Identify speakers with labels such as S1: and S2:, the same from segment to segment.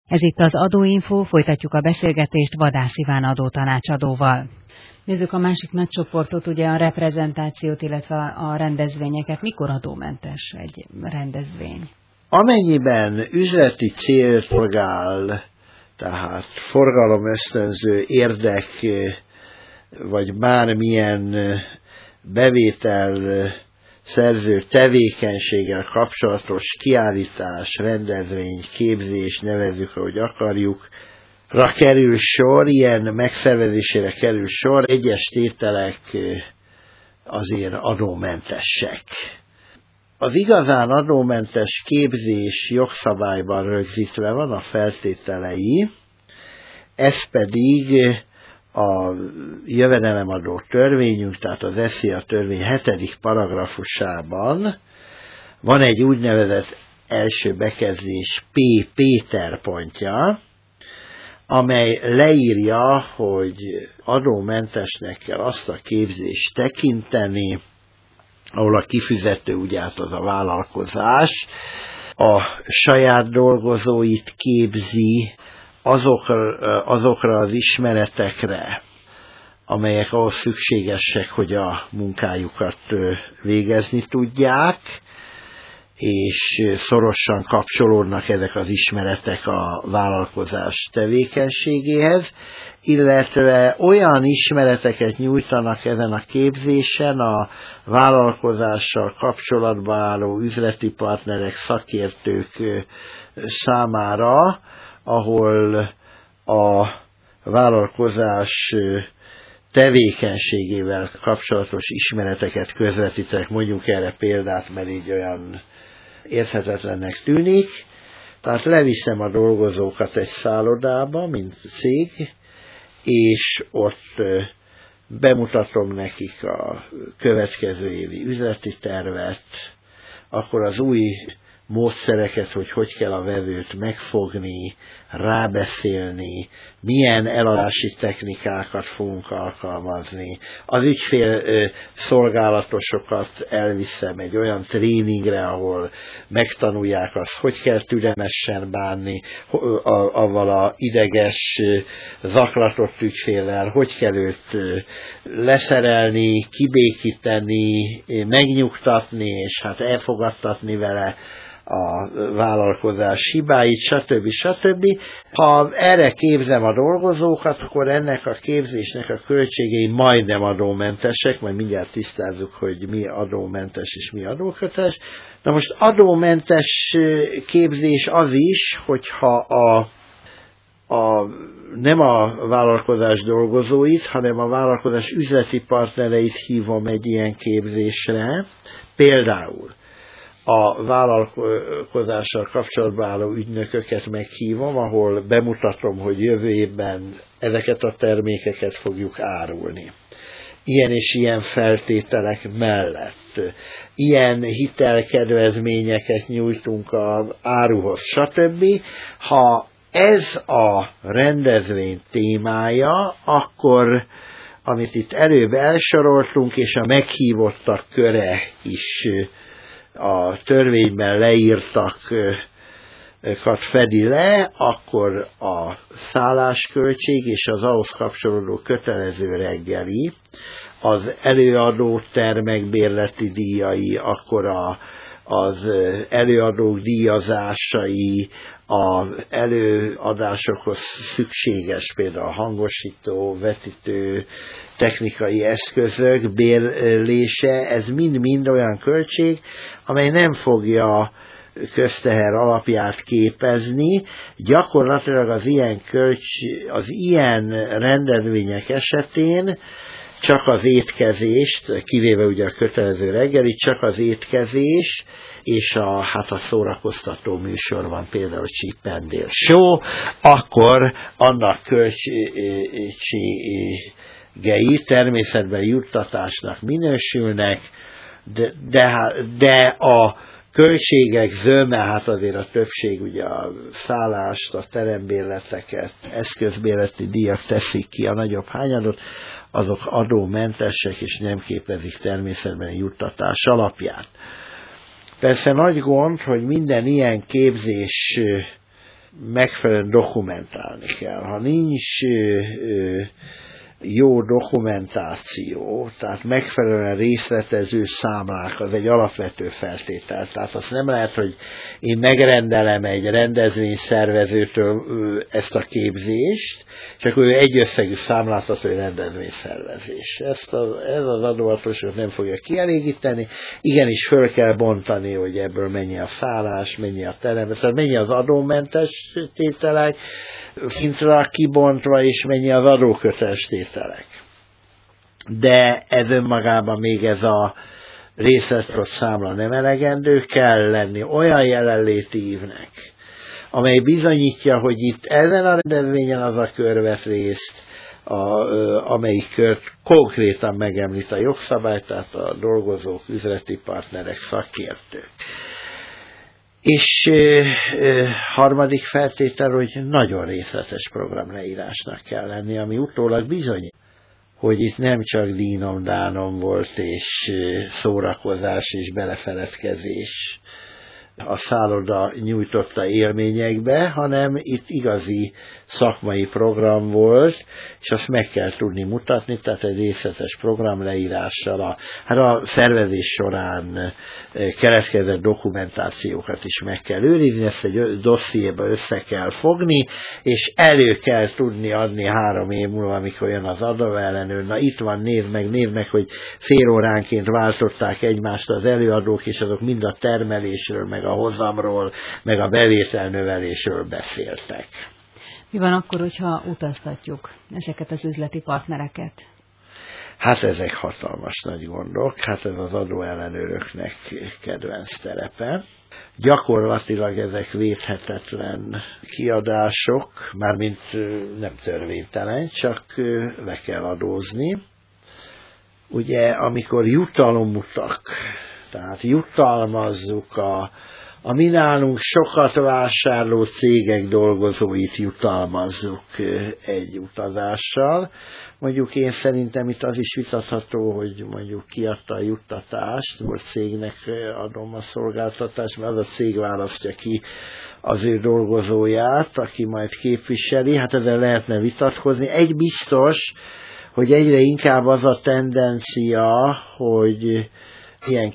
S1: Ez itt az Adóinfo, folytatjuk a beszélgetést Vadász Iván adótanácsadóval. Nézzük a másik nagy csoportot, ugye a reprezentációt, illetve a rendezvényeket. Mikor adómentes egy rendezvény?
S2: Amennyiben üzleti célt szolgál, tehát forgalomösztönző érdek, vagy bármilyen bevétel szerző tevékenységgel kapcsolatos kiállítás, rendezvény, képzés, nevezzük, ahogy akarjuk, kerül sor, ilyen megszervezésére kerül sor, egyes tételek azért adómentesek. Az igazán adómentes képzés jogszabályban rögzítve van a feltételei, ez pedig a jövedelemadó törvényünk, tehát az SZIA törvény 7. paragrafusában van egy úgynevezett első bekezdés P. Péter pontja, amely leírja, hogy adómentesnek kell azt a képzést tekinteni, ahol a kifizető, ugye hát az a vállalkozás, a saját dolgozóit képzi azokra az ismeretekre, amelyek ahhoz szükségesek, hogy a munkájukat végezni tudják, és szorosan kapcsolódnak ezek az ismeretek a vállalkozás tevékenységéhez, illetve olyan ismereteket nyújtanak ezen a képzésen a vállalkozással kapcsolatban álló üzleti partnerek, szakértők számára, ahol a vállalkozás tevékenységével kapcsolatos ismereteket közvetítek, mondjuk erre példát, mert így olyan érthetetlennek tűnik. Tehát leviszem a dolgozókat egy szállodába, mint cég, és ott bemutatom nekik a következő évi üzleti tervet, akkor az új módszereket, hogy kell a vevőt megfogni, rábeszélni, milyen eladási technikákat fogunk alkalmazni. Az ügyfél szolgálatosokat elviszem egy olyan tréningre, ahol megtanulják azt, hogy kell türelmesen bánni avval a ideges, zaklatott ügyféllel, hogy kell őt leszerelni, kibékíteni, megnyugtatni, és hát elfogadtatni vele a vállalkozás hibáit, stb. Ha erre képzem a dolgozókat, akkor ennek a képzésnek a költségei majdnem adómentesek, majd mindjárt tisztázzuk, hogy mi adómentes és mi adóköteles. Na most adómentes képzés az is, hogyha nem a vállalkozás dolgozóit, hanem a vállalkozás üzleti partnereit hívom egy ilyen képzésre. Például a vállalkozással kapcsolatban álló ügynököket meghívom, ahol bemutatom, hogy jövő évben ezeket a termékeket fogjuk árulni. Ilyen és ilyen feltételek mellett. Ilyen hitelkedvezményeket nyújtunk az áruhoz, stb. Ha ez a rendezvény témája, akkor amit itt előbb elsoroltunk, és a meghívottak köre is a törvényben leírtakat fedi le, akkor a szállásköltség és az ahhoz kapcsolódó kötelező reggeli, az előadó termékbérleti díjai, akkor az előadók díjazásai, az előadásokhoz szükséges, például a hangosító, vetítő, technikai eszközök bérlése, ez mind-mind olyan költség, amely nem fogja közteher alapját képezni. Gyakorlatilag az ilyen rendezvények esetén csak az étkezést, kivéve ugye a kötelező reggeli, csak az étkezés, és a szórakoztató műsor van, például Chip and Dale Show, akkor annak költségei természetben juttatásnak minősülnek, de a költségek zöme, azért a többség ugye a szállást, a terembérleteket, eszközbérleti díjak teszik ki a nagyobb hányadot, azok adómentesek és nem képezik természetben juttatás alapját. Persze nagy gond, hogy minden ilyen képzés megfelelően dokumentálni kell. Ha nincs jó dokumentáció, tehát megfelelően részletező számlák, az egy alapvető feltétel. Tehát azt nem lehet, hogy én megrendelem egy rendezvényszervezőtől ezt a képzést, és akkor ő egy összegű számlát ad, hogy rendezvényszervezés. Ez az adóhatóság nem fogja kielégíteni. Igenis föl kell bontani, hogy ebből mennyi a szállás, mennyi a terem, tehát mennyi az adómentes tételek, szintre kibontva, és mennyi az adóköteles tételek. De ez önmagában még ez a részletes számla nem elegendő, kell lenni olyan jelenléti ívnek, amely bizonyítja, hogy itt ezen a rendezvényen az a kör vett részt, amelyik kört konkrétan megemlít a jogszabály, tehát a dolgozók, üzleti partnerek, szakértők. És harmadik feltétel, hogy nagyon részletes programleírásnak kell lenni, ami utólag bizonyít, hogy itt nem csak dínom-dánom volt, és szórakozás és belefeledkezés a szálloda nyújtotta élményekbe, hanem itt igazi szakmai program volt, és azt meg kell tudni mutatni, tehát egy részletes program leírással a szervezés során keletkezett dokumentációkat is meg kell őrizni, ezt egy dossziéba össze kell fogni, és elő kell tudni adni 3 év múlva, amikor jön az adóellenőr. Na itt van, nézd meg, hogy fél óránként váltották egymást az előadók, és azok mind a termelésről, meg a hozamról, meg a bevételnövelésről beszéltek.
S1: Mi van akkor, hogyha utaztatjuk ezeket az üzleti partnereket?
S2: Hát ezek hatalmas nagy gondok, hát ez az adóellenőröknek kedvenc terepe. Gyakorlatilag ezek védhetetlen kiadások, mármint nem törvénytelen, csak le kell adózni. Ugye, amikor jutalomutak, tehát jutalmazzuk a mi nálunk sokat vásárló cégek dolgozóit jutalmazzuk egy utazással. Mondjuk én szerintem itt az is vitatható, hogy mondjuk kiadta a juttatást, most cégnek adom a szolgáltatást, mert az a cég választja ki az ő dolgozóját, aki majd képviseli, hát ezzel lehetne vitatkozni. Egy biztos, hogy egyre inkább az a tendencia, hogy ilyen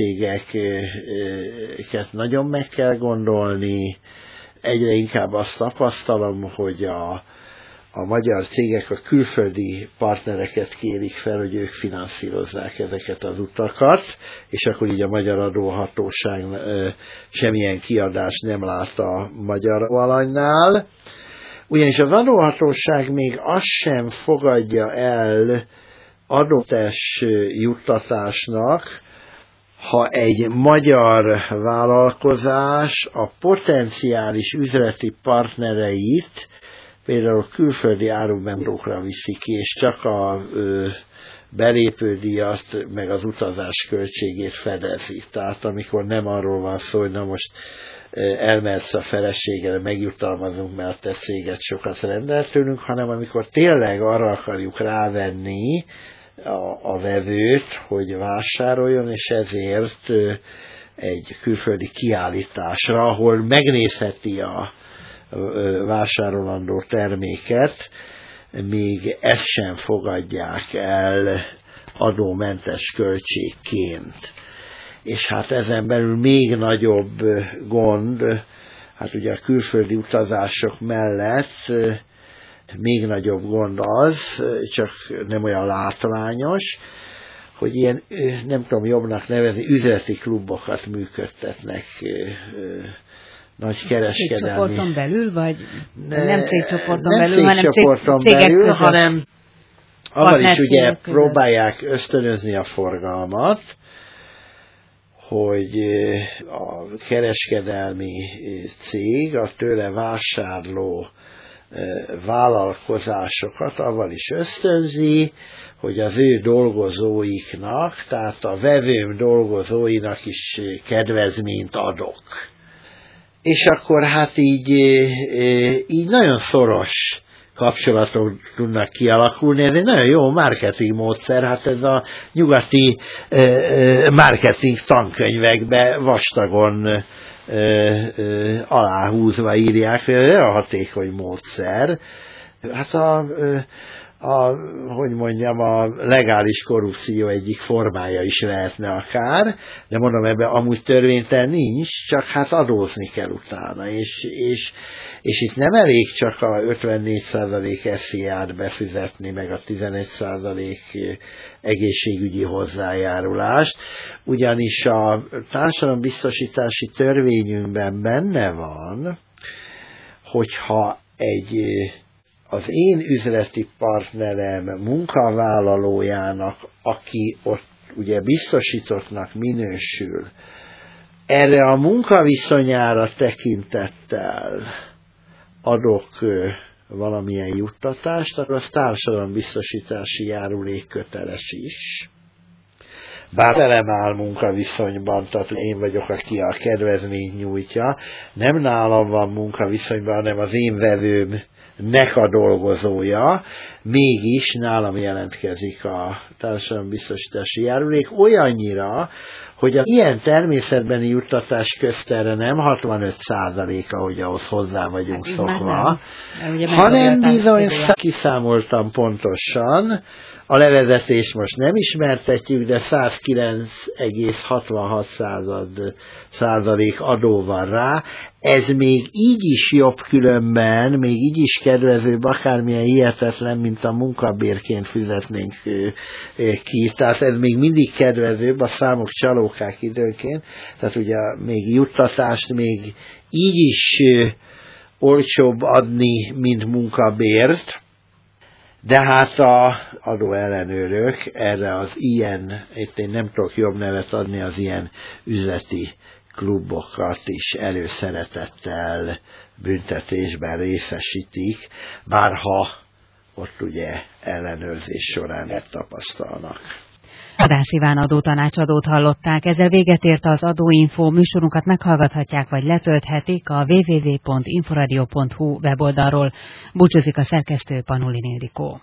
S2: költségeket nagyon meg kell gondolni. Egyre inkább azt tapasztalom, hogy a magyar cégek a külföldi partnereket kérik fel, hogy ők finanszírozzák ezeket az utakat, és akkor így a magyar adóhatóság semmilyen kiadást nem lát a magyar alanynál. Ugyanis az adóhatóság még azt sem fogadja el adótes juttatásnak, ha egy magyar vállalkozás a potenciális üzleti partnereit például külföldi árubemtókra viszi ki, és csak a belépődíjat, meg az utazás költségét fedezi. Tehát amikor nem arról van szó, hogy na most elmehetsz a feleségre, megjutalmazunk, mert te céget sokat rendelt tőlünk, hanem amikor tényleg arra akarjuk rávenni a vevőt, hogy vásároljon, és ezért egy külföldi kiállításra, ahol megnézheti a vásárolandó terméket, még ezt sem fogadják el adómentes költségként. És hát ezen belül még nagyobb gond, hát ugye a külföldi utazások mellett még nagyobb gond az, csak nem olyan látványos, hogy ilyen, nem tudom jobbnak nevezni, üzleti klubokat működtetnek nagy kereskedelmi.
S1: Cégcsoporton belül, vagy nem cégcsoporton
S2: nem
S1: belül, hanem cégek
S2: belül,
S1: között.
S2: hanem avval is ugye próbálják ösztönözni a forgalmat, hogy a kereskedelmi cég a tőle vásárló vállalkozásokat avval is ösztönzi, hogy az ő dolgozóiknak, tehát a vevőm dolgozóinak is kedvezményt adok. És akkor hát így nagyon szoros kapcsolatok tudnak kialakulni. Ez egy nagyon jó marketing módszer, hát ez a nyugati marketing tankönyvekben vastagon aláhúzva írják, a hatékony módszer. Hát hogy mondjam, a legális korrupció egyik formája is lehetne akár, de mondom, ebben amúgy törvénytelen nincs, csak hát adózni kell utána, és itt nem elég csak a 54% SZIA-t befizetni, meg a 11% egészségügyi hozzájárulást, ugyanis a társadalombiztosítási törvényünkben benne van, hogyha az én üzleti partnerem munkavállalójának, aki ott ugye biztosítottnak minősül, erre a munkaviszonyára tekintettel adok valamilyen juttatást, akkor az társadalombiztosítási járulék köteles is. Bár velem áll munkaviszonyban, tehát én vagyok, aki a kedvezményt nyújtja, nem nálam van munkaviszonyban, hanem az én vevőmnek a dolgozója, mégis nálam jelentkezik a társadalombiztosítási járulék olyannyira, hogy a ilyen természetbeni juttatás közt erre nem 65%, ahogy ahhoz hozzá vagyunk szokva, hanem bizony kiszámoltam pontosan, a levezetést most nem ismertetjük, de 109,66% adó van rá. Ez még így is jobb különben, még így is kedvezőbb, akármilyen hihetetlen, mint a munkabérként fizetnénk ki. Tehát ez még mindig kedvezőbb, a számok csalókák időnként. Tehát ugye még juttatást még így is olcsóbb adni, mint munkabért. De hát az adóellenőrök erre az ilyen, itt én nem tudok jobb nevet adni, az ilyen üzleti klubokat is előszeretettel büntetésben részesítik, bárha ott ugye ellenőrzés során tapasztalnak.
S1: Vadász Iván adótanácsadót hallották, ezzel véget ért az Adóinfo, műsorunkat meghallgathatják vagy letölthetik a www.inforadio.hu weboldalról. Búcsúzik a szerkesztő, Panulin Ildikó.